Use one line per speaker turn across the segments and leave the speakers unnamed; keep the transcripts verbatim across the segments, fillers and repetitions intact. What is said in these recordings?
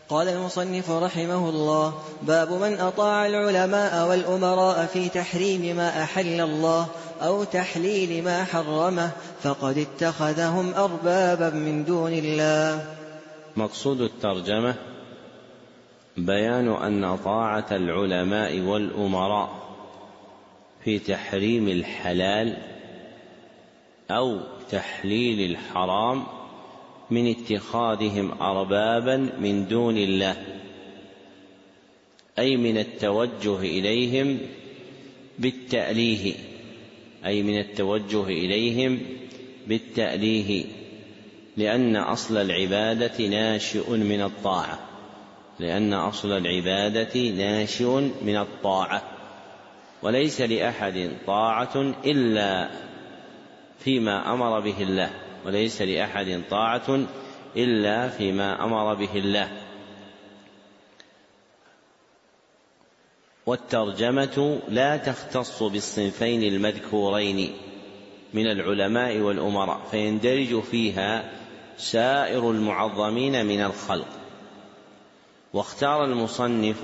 قال المصنف رحمه الله: باب من أطاع العلماء والأمراء في تحريم ما أحل الله أو تحليل ما حرمه فقد اتخذهم أربابا من دون الله.
مقصود الترجمة بيان أن طاعة العلماء والأمراء في تحريم الحلال أو تحليل الحرام من اتخاذهم أربابا من دون الله، أي من التوجه إليهم بالتأليه أي من التوجه إليهم بالتأليه لأن أصل العبادة ناشئ من الطاعة لأن أصل العبادة ناشئ من الطاعة وليس لأحد طاعة إلا فيما أمر به الله وليس لأحد طاعة إلا فيما أمر به الله. والترجمة لا تختص بالصنفين المذكورين من العلماء والأمراء، فيندرج فيها سائر المعظمين من الخلق. واختار المصنف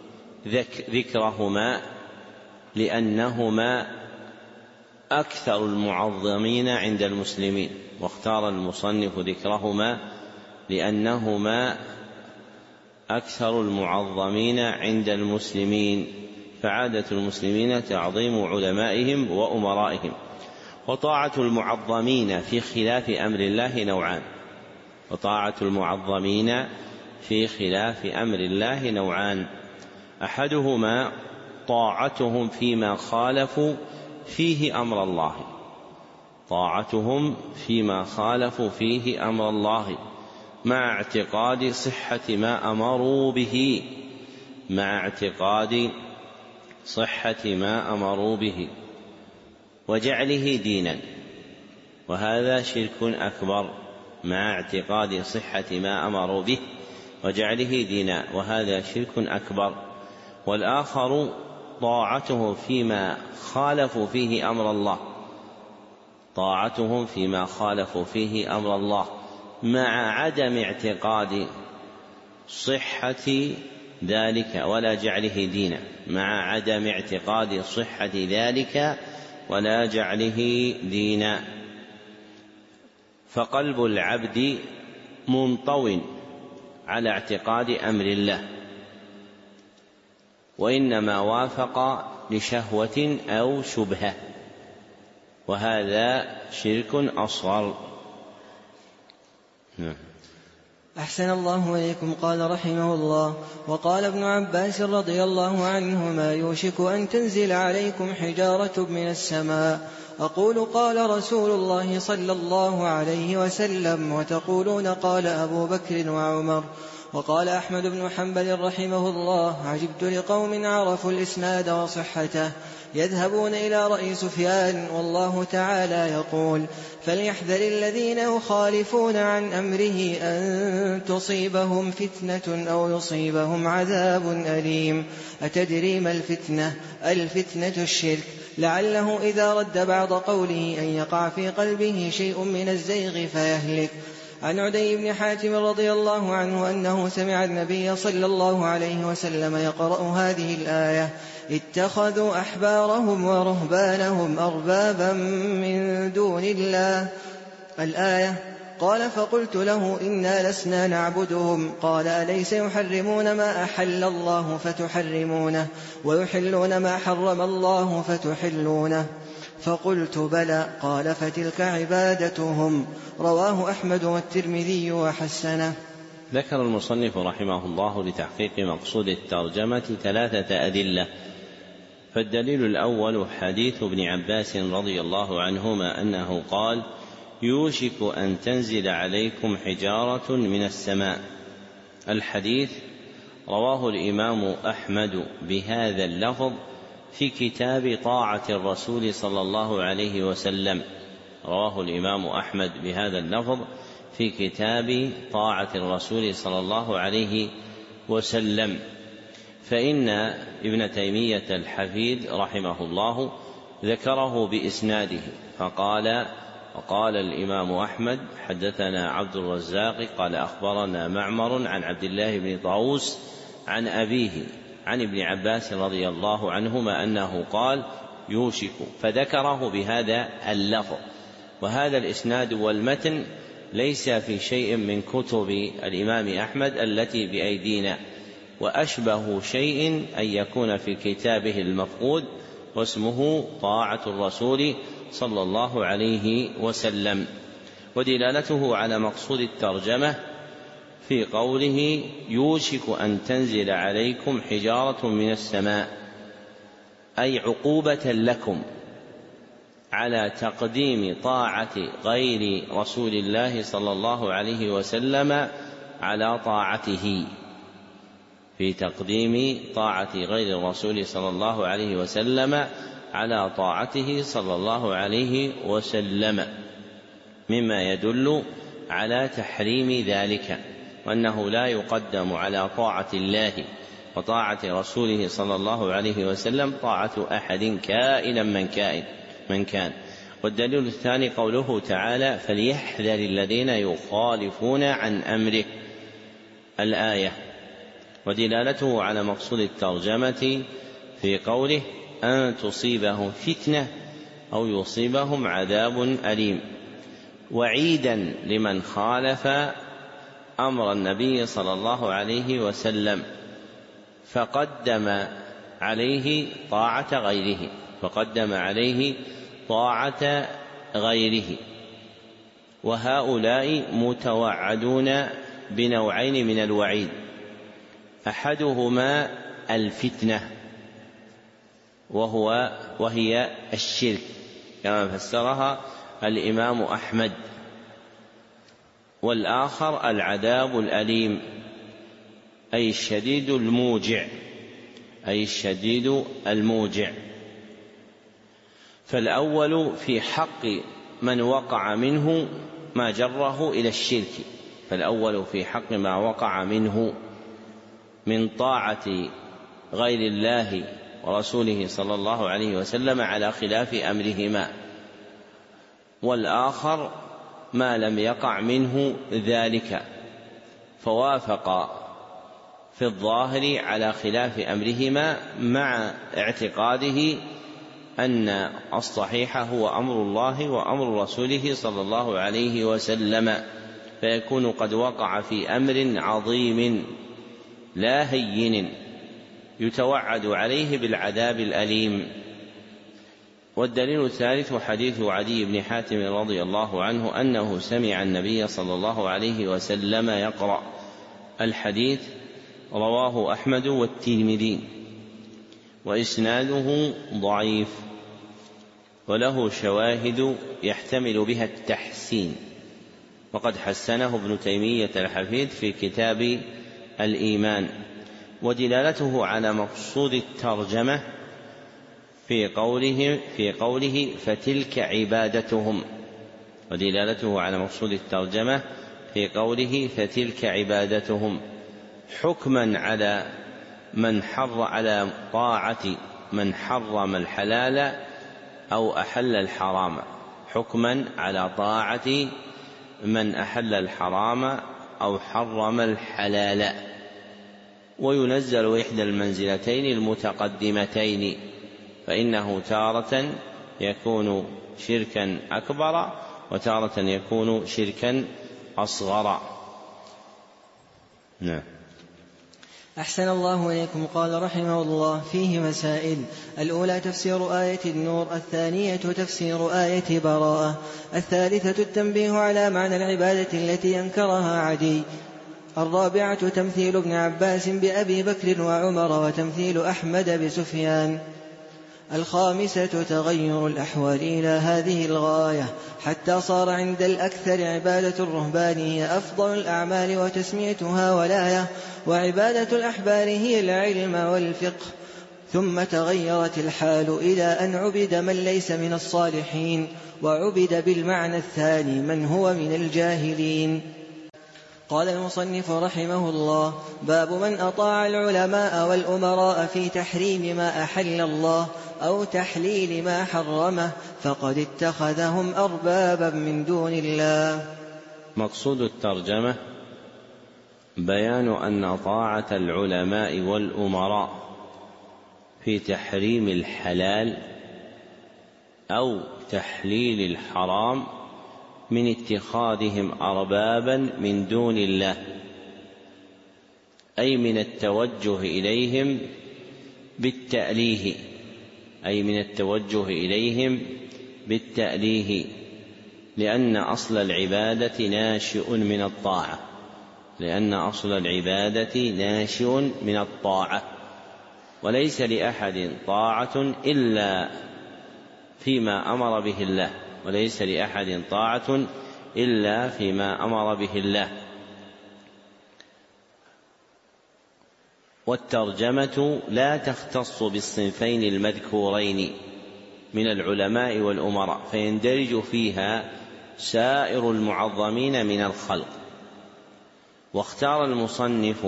ذكرهما لأنهما أكثر المعظمين عند المسلمين واختار المصنف ذكرهما لأنهما أكثر المعظمين عند المسلمين، فعادة المسلمين تعظيم علمائهم وأمرائهم. وطاعة المعظمين في خلاف أمر الله نوعان وطاعة المعظمين في خلاف أمر الله نوعان أحدهما طاعتهم فيما خالفوا فيه أمر الله طاعتهم فيما خالفوا فيه أمر الله مع اعتقاد صحة ما أمروا به مع اعتقاد صحة ما أمروا به وجعله دينا، وهذا شرك أكبر مع اعتقاد صحة ما أمروا به وجعله دينا وهذا شرك أكبر. والآخر طاعته فيما خالفوا فيه أمر الله طاعتهم فيما خالفوا فيه أمر الله مع عدم اعتقاد صحة ذلك ولا جعله دينا مع عدم اعتقاد صحة ذلك ولا جعله دينا. فقلب العبد منطو على اعتقاد أمر الله وإنما وافق لشهوة أو شبهة، وهذا شرك أصغر.
أحسن الله إليكم. قال رحمه الله: وقال ابن عباس رضي الله عنهما: يوشك أن تنزل عليكم حجارة من السماء. أقول قال رسول الله صلى الله عليه وسلم، وتقولون قال أبو بكر وعمر. وقال أحمد بن حنبل رحمه الله: عجبت لقوم عرفوا الإسناد وصحته يذهبون إلى رأي سفيان والله تعالى يقول: فليحذر الذين يخالفون عن أمره أن تصيبهم فتنة أو يصيبهم عذاب أليم. أتدري ما الفتنة؟ الفتنة الشرك، لعله إذا رد بعض قوله أن يقع في قلبه شيء من الزيغ فيهلك. عن عدي بن حاتم رضي الله عنه أنه سمع النبي صلى الله عليه وسلم يقرأ هذه الآية: اتخذوا أحبارهم ورهبانهم أربابا من دون الله، الآية. قال: فقلت له: إنا لسنا نعبدهم. قال: أليس يحرمون ما أحل الله فتحرمونه ويحلون ما حرم الله فتحلونه؟ فقلت: بلى. قال: فتلك عبادتهم. رواه أحمد والترمذي وحسنه.
ذكر المصنف رحمه الله لتحقيق مقصود الترجمة ثلاثة أدلة. فالدليل الأول حديث ابن عباس رضي الله عنهما أنه قال: يوشك أن تنزل عليكم حجارة من السماء. الحديث رواه الإمام أحمد بهذا اللفظ في كتاب طاعة الرسول صلى الله عليه وسلم رواه الإمام أحمد بهذا اللفظ في كتاب طاعة الرسول صلى الله عليه وسلم. فإن ابن تيمية الحفيد رحمه الله ذكره بإسناده فقال: وقال الإمام أحمد حدثنا عبد الرزاق قال أخبرنا معمر عن عبد الله بن طاووس عن أبيه عن ابن عباس رضي الله عنهما أنه قال يوشك، فذكره بهذا اللفظ. وهذا الإسناد والمتن ليس في شيء من كتب الإمام أحمد التي بأيدينا، وأشبه شيء أن يكون في كتابه المفقود واسمه طاعة الرسول صلى الله عليه وسلم. ودلالته على مقصود الترجمة في قوله يوشك أن تنزل عليكم حجارة من السماء، أي عقوبة لكم على تقديم طاعة غير رسول الله صلى الله عليه وسلم على طاعته، في تقديم طاعة غير الرسول صلى الله عليه وسلم على طاعته صلى الله عليه وسلم، مما يدل على تحريم ذلك، وأنه لا يقدم على طاعة الله وطاعة رسوله صلى الله عليه وسلم طاعة أحد كائنا من كائن من كان. والدليل الثاني قوله تعالى فليحذر الذين يخالفون عن أمره الآية. ودلالته على مقصود الترجمة في قوله أن تصيبهم فتنة أو يصيبهم عذاب أليم، وعيدا لمن خالف أمر النبي صلى الله عليه وسلم فقدم عليه طاعة غيره فقدم عليه طاعة غيره. وهؤلاء متوعدون بنوعين من الوعيد، أحدهما الفتنة وهو وهي الشرك كما فسرها الإمام أحمد، والآخر العذاب الأليم أي الشديد الموجع أي الشديد الموجع. فالأول في حق من وقع منه ما جره إلى الشرك فالأول في حق ما وقع منه من طاعة غير الله ورسوله صلى الله عليه وسلم على خلاف أمرهما، والآخر ما لم يقع منه ذلك فوافق في الظاهر على خلاف أمرهما مع اعتقاده أن الصحيح هو أمر الله وأمر رسوله صلى الله عليه وسلم، فيكون قد وقع في أمر عظيم لا هين يتوعد عليه بالعذاب الأليم. والدليل الثالث حديث عدي بن حاتم رضي الله عنه أنه سمع النبي صلى الله عليه وسلم يقرأ. الحديث رواه أحمد والترمذي وإسناده ضعيف وله شواهد يحتمل بها التحسين، وقد حسنه ابن تيمية الحفيد في كتاب الإيمان. ودلالته على مقصود الترجمة في قوله في قوله فتلك عبادتهم ودلالته على مقصود الترجمة في قوله فتلك عبادتهم حكما على من حر على طاعة من حرم الحلال أو أحل الحرام حكما على طاعة من أحل الحرام أو حرم الحلال. وينزل إحدى المنزلتين المتقدمتين، فإنه تارة يكون شركا أكبر وتارة يكون شركا أصغر. نعم.
أحسن الله إليكم. قال رحمه الله فيه مسائل: الأولى تفسير آية النور، الثانية تفسير آية براءة، الثالثة التنبيه على معنى العبادة التي أنكرها عدي، الرابعة تمثيل ابن عباس بأبي بكر وعمر وتمثيل أحمد بسفيان، الخامسة تغير الأحوال إلى هذه الغاية حتى صار عند الأكثر عبادة الرهبان هي أفضل الأعمال وتسميتها ولاية، وعبادة الأحبار هي العلم والفقه، ثم تغيرت الحال إلى أن عبد من ليس من الصالحين، وعبد بالمعنى الثاني من هو من الجاهلين. قال المصنف رحمه الله: باب من أطاع العلماء والأمراء في تحريم ما أحل الله أو تحليل ما حرمه فقد اتخذهم أربابا من دون الله.
مقصود الترجمة بيان أن طاعة العلماء والأمراء في تحريم الحلال أو تحليل الحرام من اتخاذهم أربابا من دون الله، أي من التوجه إليهم بالتأليه أي من التوجه إليهم بالتأليه لأن أصل العبادة ناشئ من الطاعة لأن أصل العبادة ناشئ من الطاعة وليس لأحد طاعة إلا فيما أمر به الله وليس لأحد طاعة إلا فيما أمر به الله. والترجمة لا تختص بالصنفين المذكورين من العلماء والأمراء، فيندرج فيها سائر المعظمين من الخلق. واختار المصنف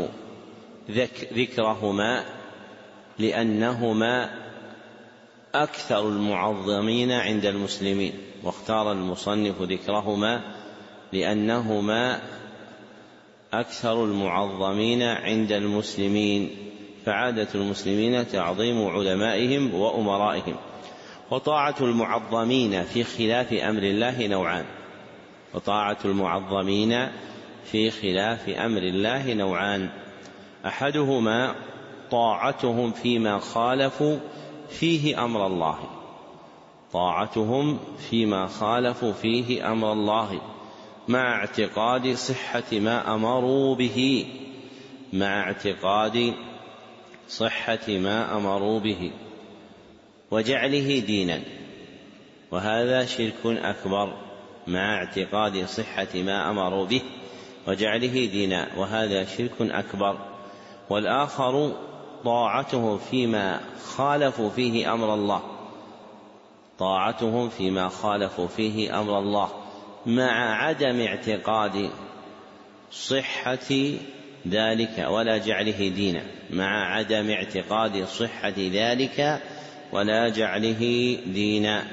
ذكرهما لأنهما أكثر المعظمين عند المسلمين واختار المصنف ذكرهما لأنهما أكثر المعظمين عند المسلمين، فعادة المسلمين تعظيم علمائهم وأمرائهم. وطاعة المعظمين في خلاف أمر الله نوعان وطاعة المعظمين في خلاف أمر الله نوعان أحدهما طاعتهم فيما خالفوا فيه أمر الله طاعتهم فيما خالفوا فيه أمر الله مع اعتقاد صحة ما أمروا به مع اعتقاد صحة ما أمروا به وجعله دينا، وهذا شرك أكبر مع اعتقاد صحة ما أمروا به وجعله دينا وهذا شرك أكبر. والآخر طاعته فيما خالفوا فيه أمر الله طاعتهم فيما خالفوا فيه أمر الله مع عدم اعتقاد صحة ذلك ولا جعله دينا مع عدم اعتقاد صحة ذلك ولا جعله دينا.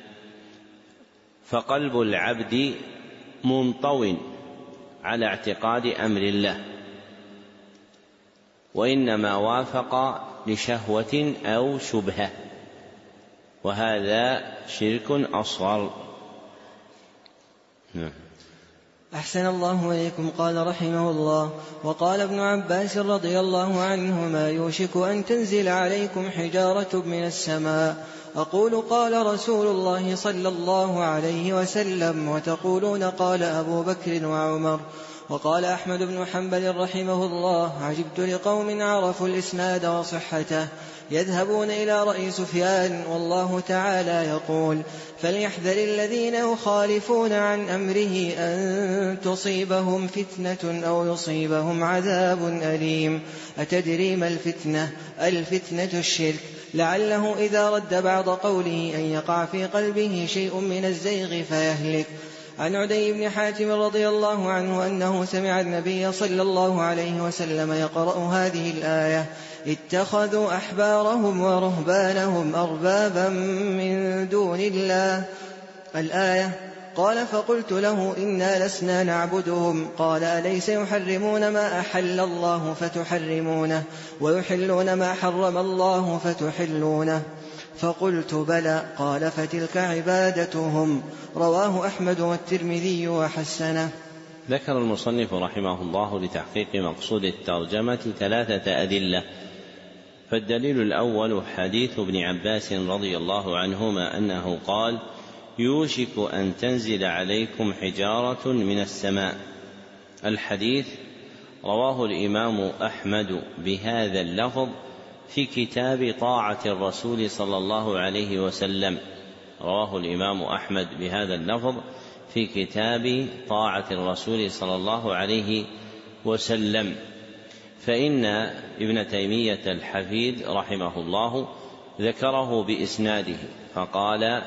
فقلب العبد منطو على اعتقاد أمر الله وإنما وافق لشهوة أو شبهة، وهذا شرك أصغر.
أحسن الله إليكم. قال رحمه الله: وقال ابن عباس رضي الله عنهما: يوشك أن تنزل عليكم حجارة من السماء، أقول قال رسول الله صلى الله عليه وسلم وتقولون قال أبو بكر وعمر. وقال أحمد بن حنبل رحمه الله: عجبت لقوم عرفوا الإسناد وصحته يذهبون إلى رأي سفيان والله تعالى يقول: فليحذر الذين يخالفون عن أمره أن تصيبهم فتنة أو يصيبهم عذاب أليم. أتدري ما الفتنة؟ الفتنة الشرك، لعله إذا رد بعض قوله أن يقع في قلبه شيء من الزيغ فيهلك. عن عدي بن حاتم رضي الله عنه أنه سمع النبي صلى الله عليه وسلم يقرأ هذه الآية: اتخذوا أحبارهم ورهبانهم أربابا من دون الله، الآية. قال: فقلت له: إنا لسنا نعبدهم. قال: أليس يحرمون ما أحل الله فتحرمونه ويحلون ما حرم الله فتحلونه؟ فقلت: بلى. قال: فتلك عبادتهم. رواه أحمد والترمذي وحسنه.
ذكر المصنف رحمه الله لتحقيق مقصود الترجمة ثلاثة أدلة. فالدليل الأول حديث ابن عباس رضي الله عنهما أنه قال: يوشك أن تنزل عليكم حجارة من السماء. الحديث رواه الإمام أحمد بهذا اللفظ في كتاب طاعة الرسول صلى الله عليه وسلم رواه الإمام أحمد بهذا اللفظ في كتاب طاعة الرسول صلى الله عليه وسلم. فإن ابن تيمية الحفيد رحمه الله ذكره بإسناده فقال: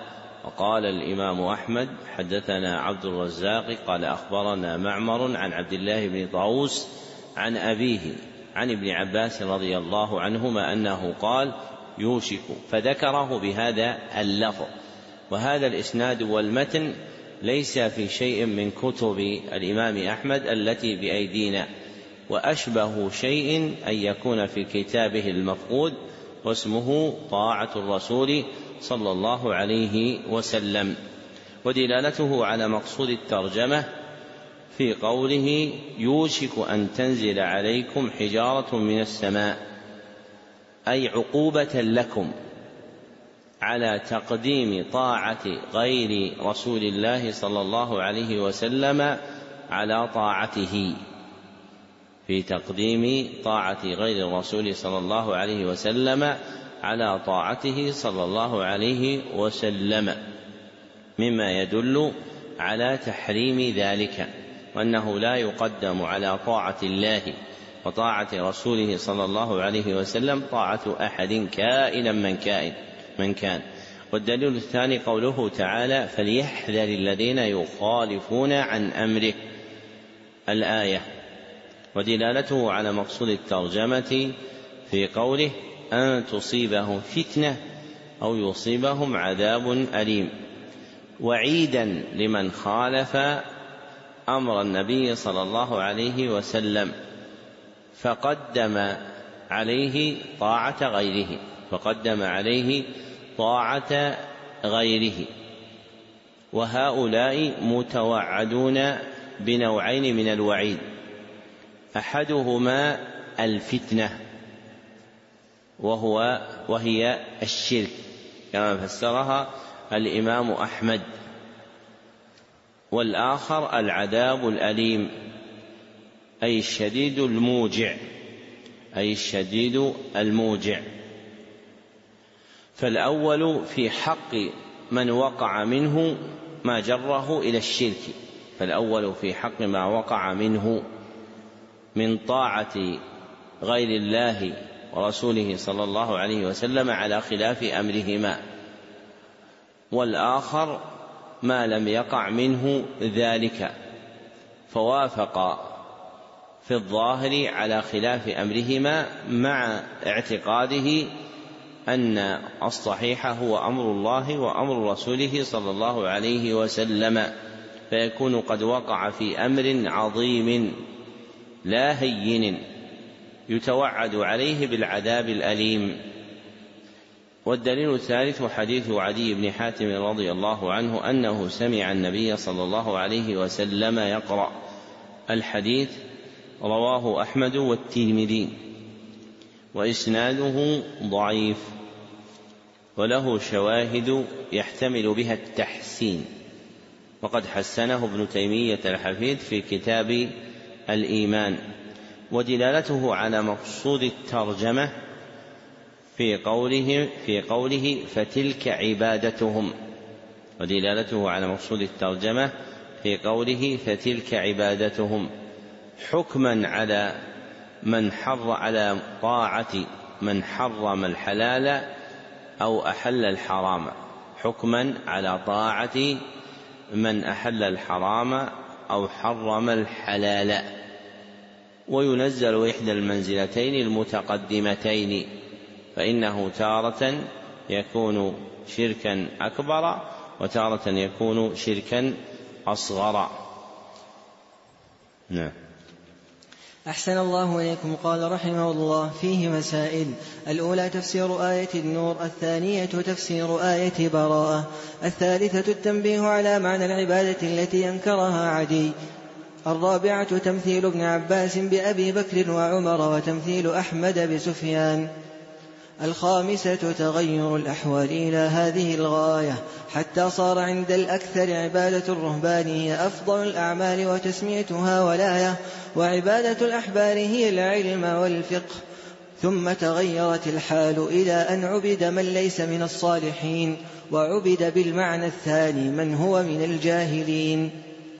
وقال الإمام أحمد حدثنا عبد الرزاق قال أخبرنا معمر عن عبد الله بن طاووس عن أبيه عن ابن عباس رضي الله عنهما أنه قال يوشك، فذكره بهذا اللفظ. وهذا الإسناد والمتن ليس في شيء من كتب الإمام أحمد التي بأيدينا، وأشبه شيء أن يكون في كتابه المفقود واسمه طاعة الرسول صلى الله عليه وسلم. ودلالته على مقصود الترجمة في قوله يوشك أن تنزل عليكم حجارة من السماء، أي عقوبة لكم على تقديم طاعة غير رسول الله صلى الله عليه وسلم على طاعته، في تقديم طاعة غير الرسول صلى الله عليه وسلم على طاعته صلى الله عليه وسلم، مما يدل على تحريم ذلك، وأنه لا يقدم على طاعة الله وطاعة رسوله صلى الله عليه وسلم طاعة أحد كائنا من كائن من كان. والدليل الثاني قوله تعالى فليحذر الذين يخالفون عن أمره الآية. ودلالته على مقصود الترجمة في قوله أن تصيبهم فتنة أو يصيبهم عذاب أليم، وعيدا لمن خالف أمر النبي صلى الله عليه وسلم فقدم عليه طاعة غيره فقدم عليه طاعة غيره وهؤلاء متوعدون بنوعين من الوعيد، أحدهما الفتنة وهو وهي الشرك كما فسرها الإمام أحمد، والآخر العذاب الأليم أي الشديد الموجع أي الشديد الموجع. فالأول في حق من وقع منه ما جره إلى الشرك فالأول في حق ما وقع منه من طاعة غير الله ورسوله صلى الله عليه وسلم على خلاف أمرهما، والآخر ما لم يقع منه ذلك فوافق في الظاهر على خلاف أمرهما مع اعتقاده أن الصحيح هو أمر الله وأمر رسوله صلى الله عليه وسلم، فيكون قد وقع في أمر عظيم لا هين يتوعد عليه بالعذاب الأليم. والدليل الثالث حديث عدي بن حاتم رضي الله عنه أنه سمع النبي صلى الله عليه وسلم يقرأ. الحديث رواه أحمد والترمذي وإسناده ضعيف وله شواهد يحتمل بها التحسين، وقد حسنه ابن تيمية الحفيد في كتاب الإيمان. ودلالته على مقصود الترجمة في قوله في قوله فتلك عبادتهم ودلالته على مقصود الترجمة في قوله فتلك عبادتهم حكما على من حر على طاعة من حرم الحلال أو أحل الحرام حكما على طاعة من أحل الحرام أو حرم الحلال. وينزل إحدى المنزلتين المتقدمتين، فإنه تارة يكون شركا أكبر وتارة يكون شركا أصغر. نعم.
أحسن الله إليكم. قال رحمه الله فيه مسائل: الأولى تفسير آية النور، الثانية تفسير آية براءة، الثالثة التنبيه على معنى العبادة التي أنكرها عدي، الرابعة تمثيل ابن عباس بأبي بكر وعمر وتمثيل أحمد بسفيان، الخامسة تغير الأحوال إلى هذه الغاية حتى صار عند الأكثر عبادة الرهبان هي أفضل الأعمال وتسميتها ولاية، وعبادة الأحبار هي العلم والفقه، ثم تغيرت الحال إلى أن عبد من ليس من الصالحين، وعبد بالمعنى الثاني من هو من الجاهلين.